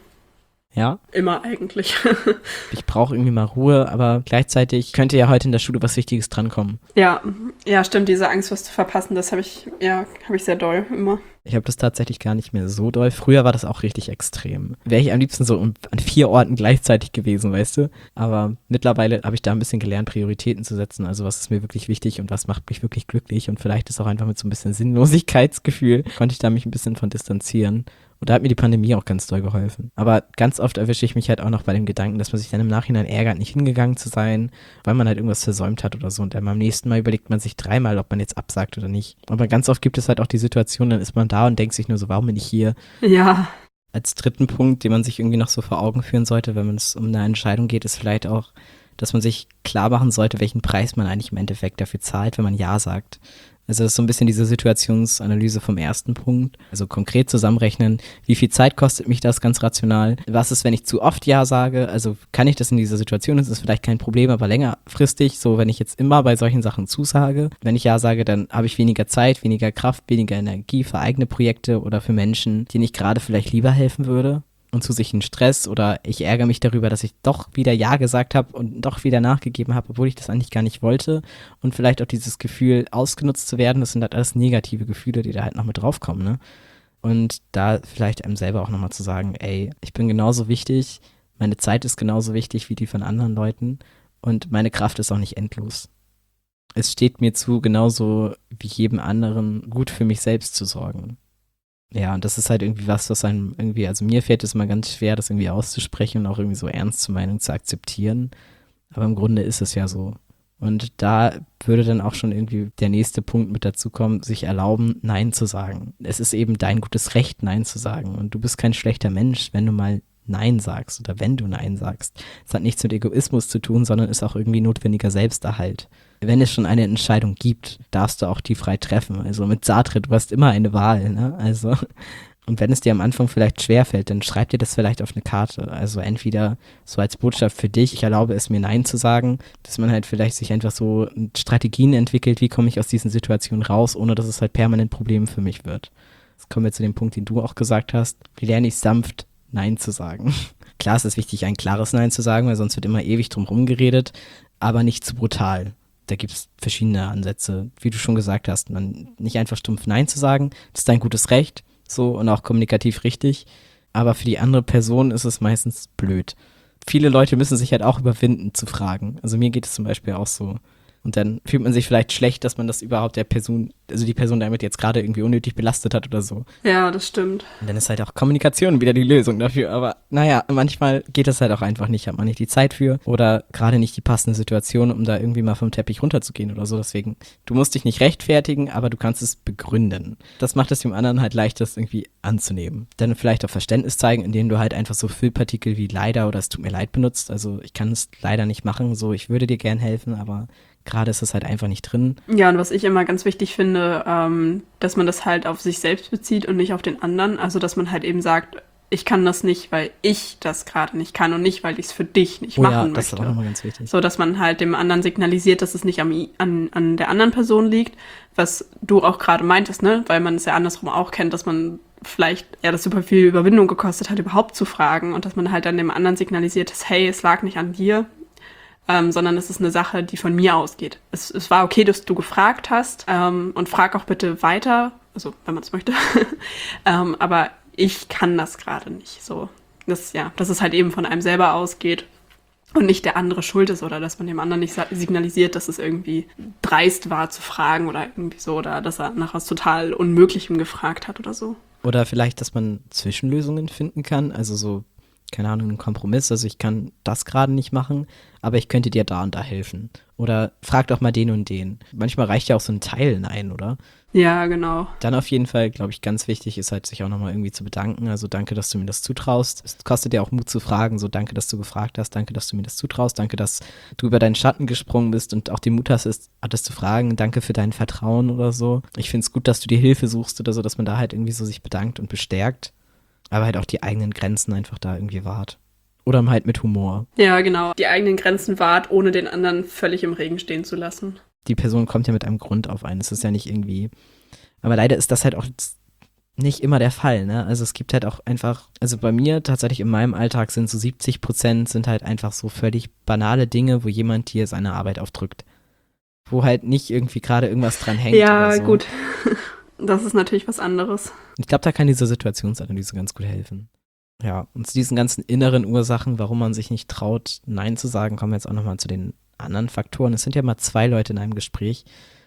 Ja? Immer eigentlich. Ich brauche irgendwie mal Ruhe, aber gleichzeitig könnte ja heute in der Schule was Wichtiges drankommen. Ja, stimmt, diese Angst, was zu verpassen, das habe ich sehr doll immer. Ich habe das tatsächlich gar nicht mehr so doll. Früher war das auch richtig extrem. Wäre ich am liebsten so an 4 Orten gleichzeitig gewesen, weißt du? Aber mittlerweile habe ich da ein bisschen gelernt, Prioritäten zu setzen. Also was ist mir wirklich wichtig und was macht mich wirklich glücklich? Und vielleicht ist auch einfach mit so ein bisschen Sinnlosigkeitsgefühl, konnte ich da mich ein bisschen von distanzieren. Und da hat mir die Pandemie auch ganz doll geholfen. Aber ganz oft erwische ich mich halt auch noch bei dem Gedanken, dass man sich dann im Nachhinein ärgert, nicht hingegangen zu sein, weil man halt irgendwas versäumt hat oder so. Und dann beim nächsten Mal überlegt man sich 3-mal, ob man jetzt absagt oder nicht. Aber ganz oft gibt es halt auch die Situation, dann ist man da und denkt sich nur so, warum bin ich hier? Ja. Als dritten Punkt, den man sich irgendwie noch so vor Augen führen sollte, wenn es um eine Entscheidung geht, ist vielleicht auch, dass man sich klar machen sollte, welchen Preis man eigentlich im Endeffekt dafür zahlt, wenn man Ja sagt. Also das ist so ein bisschen diese Situationsanalyse vom ersten Punkt. Also konkret zusammenrechnen, wie viel Zeit kostet mich das ganz rational? Was ist, wenn ich zu oft Ja sage? Also kann ich das in dieser Situation, das ist vielleicht kein Problem, aber längerfristig, so wenn ich jetzt immer bei solchen Sachen zusage, wenn ich Ja sage, dann habe ich weniger Zeit, weniger Kraft, weniger Energie für eigene Projekte oder für Menschen, denen ich gerade vielleicht lieber helfen würde. Und zusätzlichen Stress oder ich ärgere mich darüber, dass ich doch wieder Ja gesagt habe und doch wieder nachgegeben habe, obwohl ich das eigentlich gar nicht wollte und vielleicht auch dieses Gefühl, ausgenutzt zu werden, das sind halt alles negative Gefühle, die da halt noch mit draufkommen, ne? Und da vielleicht einem selber auch nochmal zu sagen, ey, ich bin genauso wichtig, meine Zeit ist genauso wichtig wie die von anderen Leuten und meine Kraft ist auch nicht endlos. Es steht mir zu, genauso wie jedem anderen, gut für mich selbst zu sorgen. Ja, und das ist halt irgendwie was einem irgendwie, also mir fällt es immer ganz schwer, das irgendwie auszusprechen und auch irgendwie so ernst zu meinen und zu akzeptieren. Aber im Grunde ist es ja so. Und da würde dann auch schon irgendwie der nächste Punkt mit dazu kommen, sich erlauben, Nein zu sagen. Es ist eben dein gutes Recht, Nein zu sagen. Und du bist kein schlechter Mensch, wenn du mal Nein sagst oder wenn du Nein sagst. Es hat nichts mit Egoismus zu tun, sondern ist auch irgendwie notwendiger Selbsterhalt. Wenn es schon eine Entscheidung gibt, darfst du auch die frei treffen. Also mit Sartre, du hast immer eine Wahl, ne? Also, und wenn es dir am Anfang vielleicht schwerfällt, dann schreib dir das vielleicht auf eine Karte. Also entweder so als Botschaft für dich, ich erlaube es mir Nein zu sagen, dass man halt vielleicht sich einfach so Strategien entwickelt, wie komme ich aus diesen Situationen raus, ohne dass es halt permanent Problem für mich wird. Jetzt kommen wir zu dem Punkt, den du auch gesagt hast. Wie lerne ich sanft Nein zu sagen? Klar, es ist wichtig, ein klares Nein zu sagen, weil sonst wird immer ewig drum rumgeredet, aber nicht zu brutal. Da gibt es verschiedene Ansätze, wie du schon gesagt hast. Man nicht einfach stumpf Nein zu sagen, das ist dein gutes Recht, so und auch kommunikativ richtig. Aber für die andere Person ist es meistens blöd. Viele Leute müssen sich halt auch überwinden zu fragen. Also mir geht es zum Beispiel auch so. Und dann fühlt man sich vielleicht schlecht, dass man das überhaupt der Person, also die Person damit jetzt gerade irgendwie unnötig belastet hat oder so. Ja, das stimmt. Und dann ist halt auch Kommunikation wieder die Lösung dafür. Aber naja, manchmal geht das halt auch einfach nicht, hat man nicht die Zeit für oder gerade nicht die passende Situation, um da irgendwie mal vom Teppich runterzugehen oder so. Deswegen, du musst dich nicht rechtfertigen, aber du kannst es begründen. Das macht es dem anderen halt leicht, das irgendwie anzunehmen. Dann vielleicht auch Verständnis zeigen, indem du halt einfach so Füllpartikel wie leider oder es tut mir leid benutzt. Also ich kann es leider nicht machen, so ich würde dir gern helfen, aber gerade ist es halt einfach nicht drin. Ja, und was ich immer ganz wichtig finde, dass man das halt auf sich selbst bezieht und nicht auf den anderen. Also, dass man halt eben sagt, ich kann das nicht, weil ich das gerade nicht kann und nicht, weil ich es für dich nicht machen möchte. Das ist auch nochmal ganz wichtig. So, dass man halt dem anderen signalisiert, dass es nicht an der anderen Person liegt, was du auch gerade meintest, ne? Weil man es ja andersrum auch kennt, dass man vielleicht das super viel Überwindung gekostet hat, überhaupt zu fragen und dass man halt dann dem anderen signalisiert, dass, hey, es lag nicht an dir, sondern es ist eine Sache, die von mir ausgeht. Es war okay, dass du gefragt hast und frag auch bitte weiter, also wenn man es möchte, aber ich kann das gerade nicht so. Dass es halt eben von einem selber ausgeht und nicht der andere schuld ist oder dass man dem anderen nicht signalisiert, dass es irgendwie dreist war zu fragen oder irgendwie so oder dass er nach was total Unmöglichem gefragt hat oder so. Oder vielleicht, dass man Zwischenlösungen finden kann, also so, keine Ahnung, einen Kompromiss, also ich kann das gerade nicht machen, aber ich könnte dir da und da helfen. Oder frag doch mal den und den. Manchmal reicht ja auch so ein Teil Nein, oder? Ja, genau. Dann auf jeden Fall, glaube ich, ganz wichtig ist halt, sich auch nochmal irgendwie zu bedanken. Also danke, dass du mir das zutraust. Es kostet ja auch Mut zu fragen. So danke, dass du gefragt hast. Danke, dass du mir das zutraust. Danke, dass du über deinen Schatten gesprungen bist und auch den Mut hattest zu fragen. Danke für dein Vertrauen oder so. Ich finde es gut, dass du dir Hilfe suchst oder so, dass man da halt irgendwie so sich bedankt und bestärkt. Aber halt auch die eigenen Grenzen einfach da irgendwie wahrt. Oder halt mit Humor. Ja, genau. Die eigenen Grenzen wahrt, ohne den anderen völlig im Regen stehen zu lassen. Die Person kommt ja mit einem Grund auf einen. Es ist ja nicht irgendwie. Aber leider ist das halt auch nicht immer der Fall, ne? Also es gibt halt auch einfach, also bei mir tatsächlich in meinem Alltag sind so 70% sind halt einfach so völlig banale Dinge, wo jemand dir seine Arbeit aufdrückt. Wo halt nicht irgendwie gerade irgendwas dran hängt. Ja, oder so. gut. Das ist natürlich was anderes. Ich glaube, da kann diese Situationsanalyse ganz gut helfen. Ja, und zu diesen ganzen inneren Ursachen, warum man sich nicht traut, Nein zu sagen, kommen wir jetzt auch nochmal zu den anderen Faktoren. Es sind ja mal 2 Leute in einem Gespräch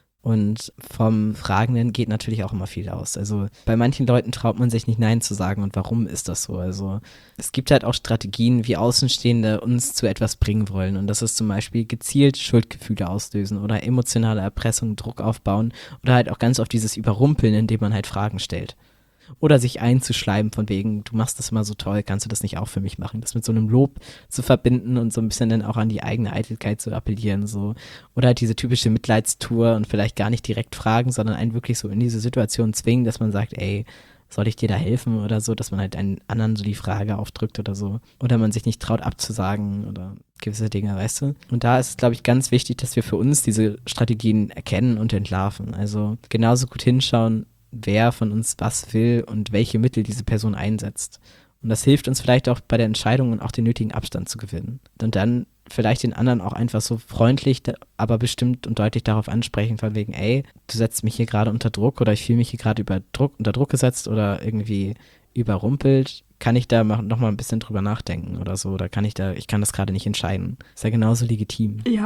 und vom Fragenden geht natürlich auch immer viel aus. Also bei manchen Leuten traut man sich nicht Nein zu sagen und warum ist das so? Also es gibt halt auch Strategien, wie Außenstehende uns zu etwas bringen wollen und das ist zum Beispiel gezielt Schuldgefühle auslösen oder emotionale Erpressung, Druck aufbauen oder halt auch ganz oft dieses Überrumpeln, indem man halt Fragen stellt. Oder sich einzuschleimen von wegen, du machst das immer so toll, kannst du das nicht auch für mich machen? Das mit so einem Lob zu verbinden und so ein bisschen dann auch an die eigene Eitelkeit zu appellieren, so. Oder halt diese typische Mitleidstour und vielleicht gar nicht direkt fragen, sondern einen wirklich so in diese Situation zwingen, dass man sagt, ey, soll ich dir da helfen oder so, dass man halt einen anderen so die Frage aufdrückt oder so. Oder man sich nicht traut abzusagen oder gewisse Dinge, weißt du? Und da ist es, glaube ich, ganz wichtig, dass wir für uns diese Strategien erkennen und entlarven. Also genauso gut hinschauen, wer von uns was will und welche Mittel diese Person einsetzt. Und das hilft uns vielleicht auch bei der Entscheidung und auch den nötigen Abstand zu gewinnen. Und dann vielleicht den anderen auch einfach so freundlich, aber bestimmt und deutlich darauf ansprechen, von wegen, ey, du setzt mich hier gerade unter Druck oder ich fühle mich hier gerade unter Druck gesetzt oder irgendwie überrumpelt. Kann ich da noch mal ein bisschen drüber nachdenken oder so? Oder ich kann das gerade nicht entscheiden. Ist ja genauso legitim. Ja,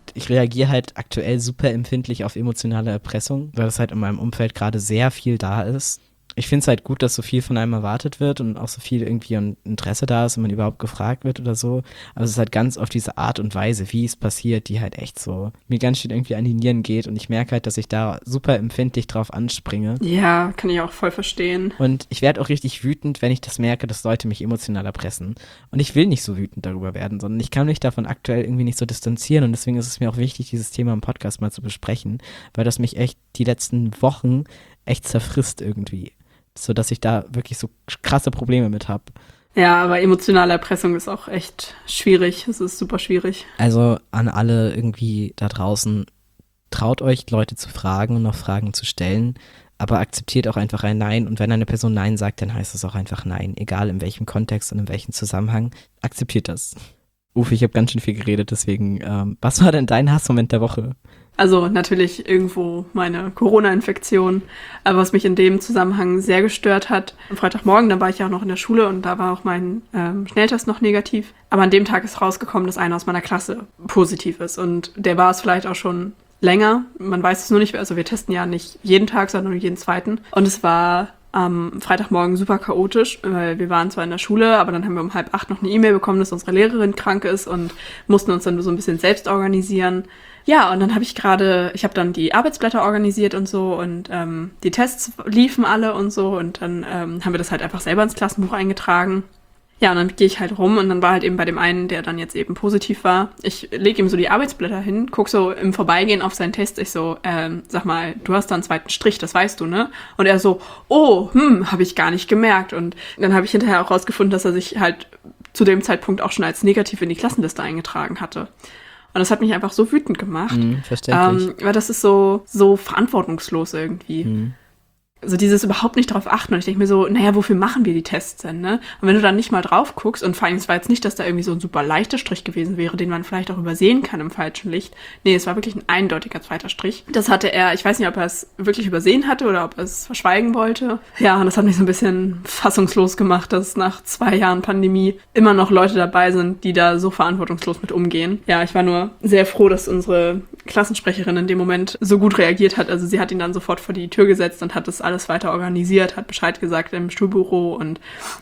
ich reagiere halt aktuell super empfindlich auf emotionale Erpressung, weil das halt in meinem Umfeld gerade sehr viel da ist. Ich finde es halt gut, dass so viel von einem erwartet wird und auch so viel irgendwie ein Interesse da ist und man überhaupt gefragt wird oder so. Aber es ist halt ganz auf diese Art und Weise, wie es passiert, die halt echt so mir ganz schön irgendwie an die Nieren geht. Und ich merke halt, dass ich da super empfindlich drauf anspringe. Ja, kann ich auch voll verstehen. Und ich werde auch richtig wütend, wenn ich das merke, dass Leute mich emotional erpressen. Und ich will nicht so wütend darüber werden, sondern ich kann mich davon aktuell irgendwie nicht so distanzieren. Und deswegen ist es mir auch wichtig, dieses Thema im Podcast mal zu besprechen, weil das mich echt die letzten Wochen echt zerfrisst irgendwie. So dass ich da wirklich so krasse Probleme mit habe. Ja, aber emotionale Erpressung ist auch echt schwierig. Es ist super schwierig. Also an alle irgendwie da draußen, traut euch, Leute zu fragen und noch Fragen zu stellen, aber akzeptiert auch einfach ein Nein. Und wenn eine Person Nein sagt, dann heißt es auch einfach Nein. Egal in welchem Kontext und in welchem Zusammenhang, akzeptiert das. Uff, ich habe ganz schön viel geredet, deswegen, was war denn dein Hassmoment der Woche? Also natürlich irgendwo meine Corona-Infektion, aber was mich in dem Zusammenhang sehr gestört hat, am Freitagmorgen, da war ich ja auch noch in der Schule und da war auch mein Schnelltest noch negativ. Aber an dem Tag ist rausgekommen, dass einer aus meiner Klasse positiv ist und der war es vielleicht auch schon länger. Man weiß es nur nicht, also wir testen ja nicht jeden Tag, sondern nur jeden zweiten. Und es war am Freitagmorgen super chaotisch, weil wir waren zwar in der Schule, aber dann haben wir um 7:30 noch eine E-Mail bekommen, dass unsere Lehrerin krank ist und mussten uns dann so ein bisschen selbst organisieren. Ja, und dann habe ich dann die Arbeitsblätter organisiert und so und die Tests liefen alle und so und dann haben wir das halt einfach selber ins Klassenbuch eingetragen. Ja, und dann gehe ich halt rum und dann war halt eben bei dem einen, der dann jetzt eben positiv war. Ich lege ihm so die Arbeitsblätter hin, guck so im Vorbeigehen auf seinen Test. Ich so, sag mal, du hast da einen zweiten Strich, das weißt du, ne? Und er so, oh, habe ich gar nicht gemerkt. Und dann habe ich hinterher auch rausgefunden, dass er sich halt zu dem Zeitpunkt auch schon als negativ in die Klassenliste eingetragen hatte. Und das hat mich einfach so wütend gemacht. Verständlich. Weil das ist so verantwortungslos irgendwie. Also dieses überhaupt nicht drauf achten. Und ich denke mir so, naja, wofür machen wir die Tests denn, ne? Und wenn du dann nicht mal drauf guckst, und vor allem, es war jetzt nicht, dass da irgendwie so ein super leichter Strich gewesen wäre, den man vielleicht auch übersehen kann im falschen Licht. Nee, es war wirklich ein eindeutiger zweiter Strich. Das hatte er, ich weiß nicht, ob er es wirklich übersehen hatte oder ob er es verschweigen wollte. Ja, und das hat mich so ein bisschen fassungslos gemacht, dass nach 2 Jahren Pandemie immer noch Leute dabei sind, die da so verantwortungslos mit umgehen. Ja, ich war nur sehr froh, dass unsere Klassensprecherin in dem Moment so gut reagiert hat. Also sie hat ihn dann sofort vor die Tür gesetzt und hat das alles weiter organisiert, hat Bescheid gesagt im Schulbüro und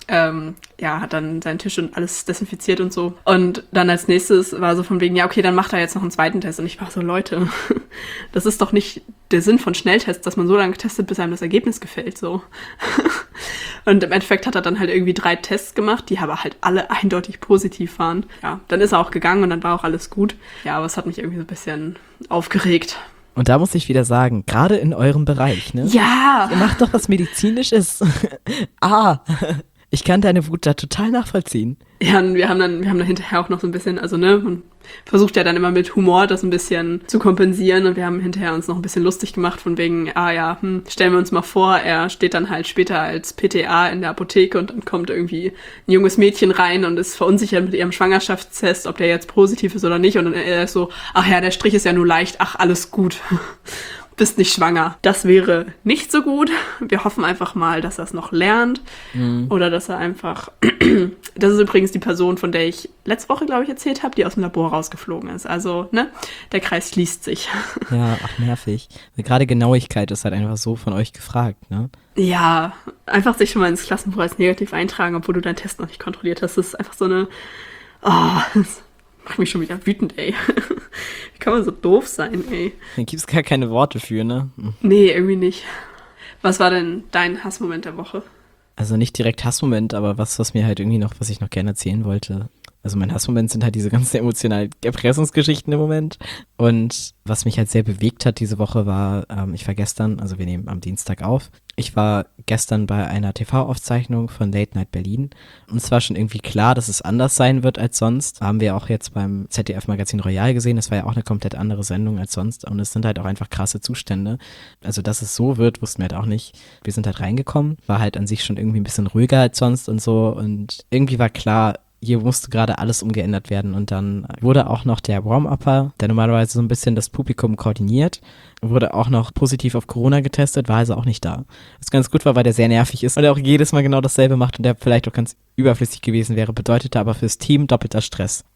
hat dann seinen Tisch und alles desinfiziert und so. Und dann als nächstes war so von wegen, ja okay, dann macht er jetzt noch einen zweiten Test. Und ich war so, Leute, das ist doch nicht der Sinn von Schnelltests, dass man so lange testet, bis einem das Ergebnis gefällt, so. Und im Endeffekt hat er dann halt irgendwie 3 Tests gemacht, die aber halt alle eindeutig positiv waren. Ja, dann ist er auch gegangen und dann war auch alles gut. Ja, aber es hat mich irgendwie so ein bisschen aufgeregt. Und da muss ich wieder sagen, gerade in eurem Bereich, ne? Ja! Ihr macht doch was Medizinisches. Ich kann deine Wut da total nachvollziehen. Ja, und wir haben dann hinterher auch noch so ein bisschen, also ne, man versucht ja dann immer mit Humor das ein bisschen zu kompensieren und wir haben hinterher uns noch ein bisschen lustig gemacht von wegen, stellen wir uns mal vor, er steht dann halt später als PTA in der Apotheke und dann kommt irgendwie ein junges Mädchen rein und ist verunsichert mit ihrem Schwangerschaftstest, ob der jetzt positiv ist oder nicht und dann er ist so, ach ja, der Strich ist ja nur leicht, ach, alles gut. Bist nicht schwanger. Das wäre nicht so gut. Wir hoffen einfach mal, dass er es noch lernt. Oder dass er einfach... Das ist übrigens die Person, von der ich letzte Woche, glaube ich, erzählt habe, die aus dem Labor rausgeflogen ist. Also, ne, der Kreis schließt sich. Ja, ach, nervig. Gerade Genauigkeit ist halt einfach so von euch gefragt, ne? Ja, einfach sich schon mal ins Klassenbuch als negativ eintragen, obwohl du deinen Test noch nicht kontrolliert hast. Das ist einfach so eine... das macht mich schon wieder wütend, ey. Wie kann man so doof sein, ey? Da gibt's gar keine Worte für, ne? Nee, irgendwie nicht. Was war denn dein Hassmoment der Woche? Also nicht direkt Hassmoment, aber was mir halt irgendwie noch, was ich noch gerne erzählen wollte. Also mein Hassmoment sind halt diese ganzen emotionalen Erpressungsgeschichten im Moment. Und was mich halt sehr bewegt hat diese Woche war, ich war gestern, also wir nehmen am Dienstag auf, ich war gestern bei einer TV-Aufzeichnung von Late Night Berlin. Und es war schon irgendwie klar, dass es anders sein wird als sonst. Haben wir auch jetzt beim ZDF-Magazin Royal gesehen. Das war ja auch eine komplett andere Sendung als sonst. Und es sind halt auch einfach krasse Zustände. Also dass es so wird, wussten wir halt auch nicht. Wir sind halt reingekommen, war halt an sich schon irgendwie ein bisschen ruhiger als sonst und so. Und irgendwie war klar, hier musste gerade alles umgeändert werden und dann wurde auch noch der Warm-Upper, der normalerweise so ein bisschen das Publikum koordiniert, wurde auch noch positiv auf Corona getestet, war also auch nicht da. Was ganz gut war, weil der sehr nervig ist und der auch jedes Mal genau dasselbe macht und der vielleicht auch ganz überflüssig gewesen wäre, bedeutete aber fürs Team doppelter Stress.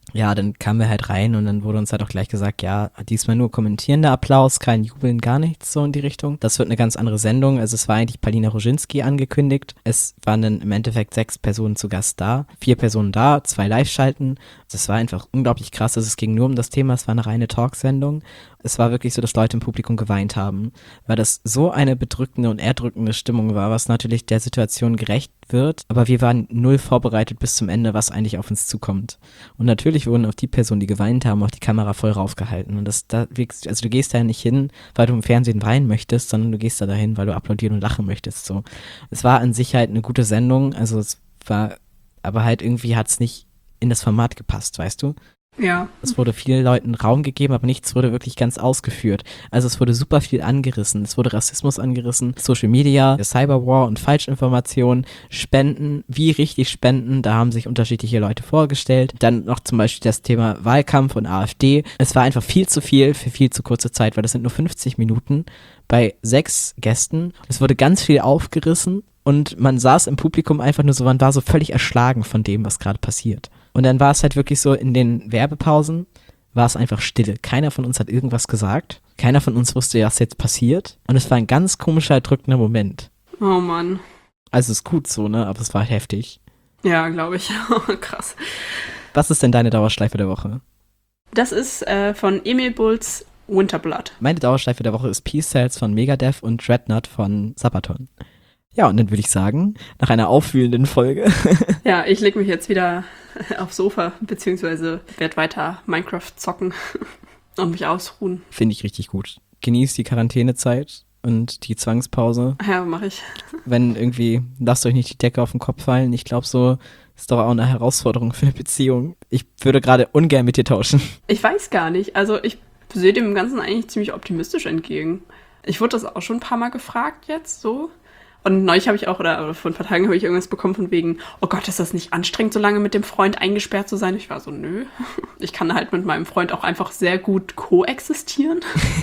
Ja, dann kamen wir halt rein und dann wurde uns halt auch gleich gesagt, ja, diesmal nur kommentierender Applaus, kein Jubeln, gar nichts so in die Richtung. Das wird eine ganz andere Sendung. Also es war eigentlich Palina Roginski angekündigt. Es waren dann im Endeffekt 6 Personen zu Gast da, 4 Personen da, 2 Live-Schalten. Das war einfach unglaublich krass. Also es ging nur um das Thema, es war eine reine Talksendung. Es war wirklich so, dass Leute im Publikum geweint haben, weil das so eine bedrückende und erdrückende Stimmung war, was natürlich der Situation gerecht wird. Aber wir waren null vorbereitet bis zum Ende, was eigentlich auf uns zukommt. Und natürlich wurden auf die Personen, die geweint haben, auch die Kamera voll raufgehalten. Und also du gehst da ja nicht hin, weil du im Fernsehen weinen möchtest, sondern du gehst da dahin, weil du applaudieren und lachen möchtest. So. Es war an sich halt eine gute Sendung, also es war, aber halt irgendwie hat es nicht in das Format gepasst, weißt du? Ja. Es wurde vielen Leuten Raum gegeben, aber nichts wurde wirklich ganz ausgeführt. Also es wurde super viel angerissen. Es wurde Rassismus angerissen, Social Media, Cyberwar und Falschinformationen, Spenden, wie richtig Spenden, da haben sich unterschiedliche Leute vorgestellt. Dann noch zum Beispiel das Thema Wahlkampf und AfD. Es war einfach viel zu viel für viel zu kurze Zeit, weil das sind nur 50 Minuten bei 6 Gästen. Es wurde ganz viel aufgerissen und man saß im Publikum einfach nur so, man war so völlig erschlagen von dem, was gerade passiert. Und dann war es halt wirklich so, in den Werbepausen war es einfach Stille. Keiner von uns hat irgendwas gesagt. Keiner von uns wusste, was jetzt passiert. Und es war ein ganz komischer, erdrückender Moment. Oh Mann. Also ist gut so, ne? Aber es war heftig. Ja, glaube ich. Krass. Was ist denn deine Dauerschleife der Woche? Das ist von Emil Bulls Winterblood. Meine Dauerschleife der Woche ist Peace Cells von Megadeth und Dreadnought von Sabaton. Ja, und dann würde ich sagen, nach einer aufwühlenden Folge. Ja, ich lege mich jetzt wieder aufs Sofa, beziehungsweise werde weiter Minecraft zocken und mich ausruhen. Finde ich richtig gut. Genießt die Quarantänezeit und die Zwangspause. Ja, mache ich. Wenn irgendwie, lasst euch nicht die Decke auf den Kopf fallen. Ich glaube, so ist doch auch eine Herausforderung für eine Beziehung. Ich würde gerade ungern mit dir tauschen. Ich weiß gar nicht. Also ich sehe dem Ganzen eigentlich ziemlich optimistisch entgegen. Ich wurde das auch schon ein paar Mal gefragt jetzt, so. Und neulich habe ich auch, oder vor ein paar Tagen habe ich irgendwas bekommen von wegen, oh Gott, ist das nicht anstrengend, so lange mit dem Freund eingesperrt zu sein? Ich war so, nö. Ich kann halt mit meinem Freund auch einfach sehr gut koexistieren.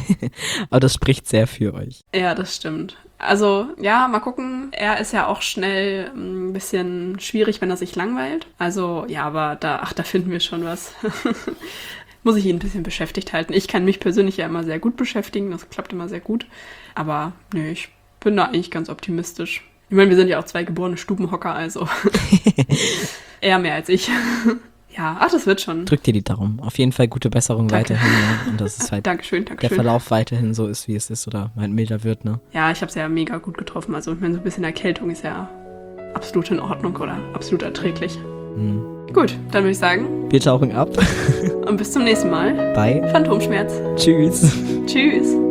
Aber das spricht sehr für euch. Ja, das stimmt. Also, ja, mal gucken. Er ist ja auch schnell ein bisschen schwierig, wenn er sich langweilt. Also, ja, aber da finden wir schon was. Muss ich ihn ein bisschen beschäftigt halten. Ich kann mich persönlich ja immer sehr gut beschäftigen. Das klappt immer sehr gut. Aber, nö, ich bin da eigentlich ganz optimistisch. Ich meine, wir sind ja auch 2 geborene Stubenhocker, also eher mehr als ich. Ja, das wird schon. Drück dir die Daumen. Auf jeden Fall gute Besserung weiterhin. Ja. Und das ist halt Dankeschön. der Verlauf weiterhin so ist, wie es ist oder halt milder wird, ne? Ja, ich habe es ja mega gut getroffen. Also ich meine, so ein bisschen Erkältung ist ja absolut in Ordnung oder absolut erträglich. Gut, dann würde ich sagen, wir tauchen ab. Und bis zum nächsten Mal. Bei Phantomschmerz. Tschüss. Tschüss.